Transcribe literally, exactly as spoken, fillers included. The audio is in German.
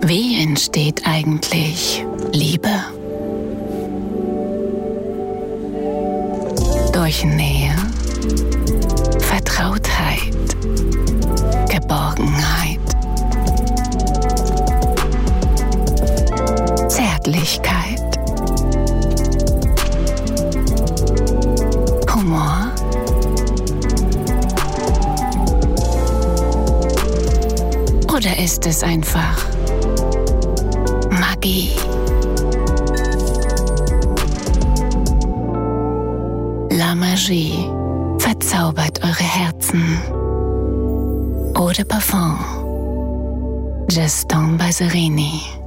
Wie entsteht eigentlich Liebe? Durch Nähe, Vertrautheit, Geborgenheit, Zärtlichkeit, Humor, oder ist es einfach Magie? La Magie verzaubert eure Herzen. Eau de Parfum, Gaston Baserini.